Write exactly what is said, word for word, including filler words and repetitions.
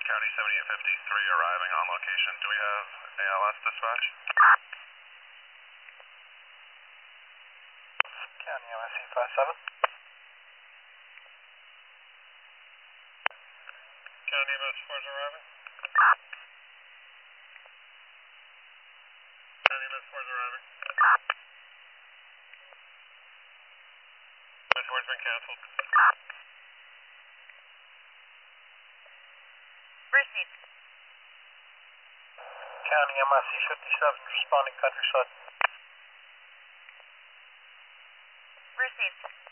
County seventy-eight fifty-three arriving on location. Do we have A L S dispatch? County M S C five seven. County M S four is arriving. County M S four is arriving. M S four has been canceled. Received. County M S C fifty-seven responding countryside. Received.